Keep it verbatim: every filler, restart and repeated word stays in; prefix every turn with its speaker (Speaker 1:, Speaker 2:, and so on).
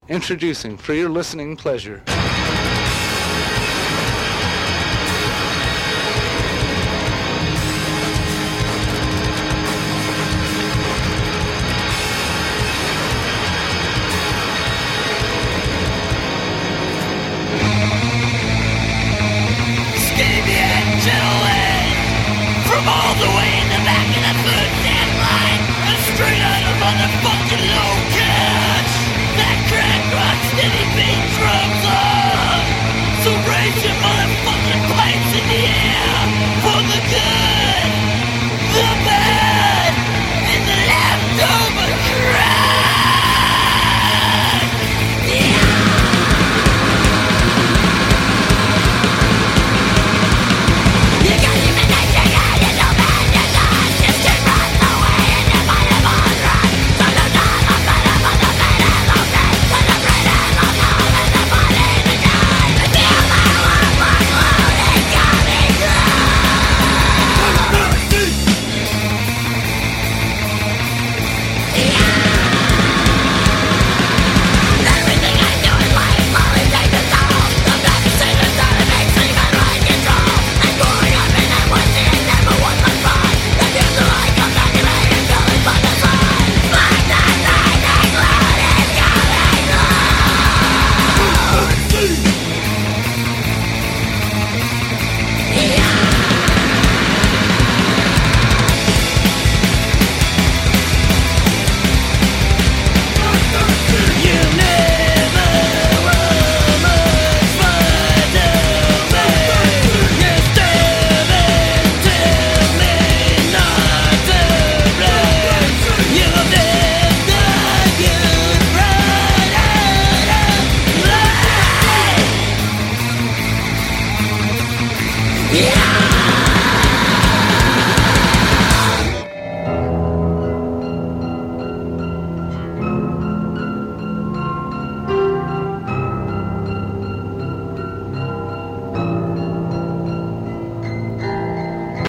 Speaker 1: Introducing, for your listening pleasure.
Speaker 2: From all the way in the back of the food stand line, and straight out of motherfucking low cash. That crack rock steady beat drums on. So raise your motherfucking pipes in the air for the good, the bad, and the leftover crack. Yeah!